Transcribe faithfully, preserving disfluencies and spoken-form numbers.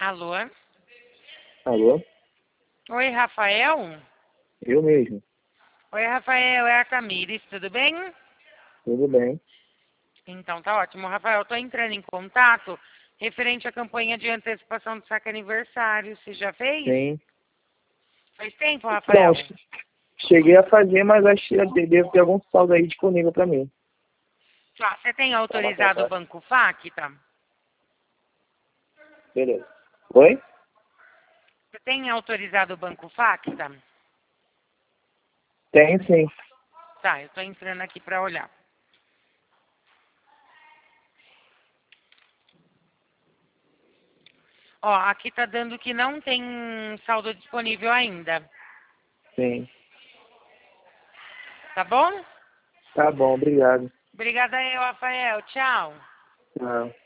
Alô? Alô? Oi, Rafael? Eu mesmo. Oi, Rafael, é a Camires, tudo bem? Tudo bem? Então tá ótimo. Rafael, tô entrando em contato referente à campanha de antecipação do saque aniversário. Você já fez? Sim. Faz tempo, Então, Rafael? cheguei a fazer, mas acho que deve ter algum saldo aí disponível para mim. Tá, você tem Tá na autorizado o conta. Banco Facta? Beleza. Oi? Você tem autorizado o Banco Facta? Tem sim. Tá, eu tô entrando aqui para olhar. Ó, aqui tá dando que não tem saldo disponível ainda. Sim. Tá bom? Tá bom, obrigado. Obrigada eu, Rafael. Tchau. Tchau.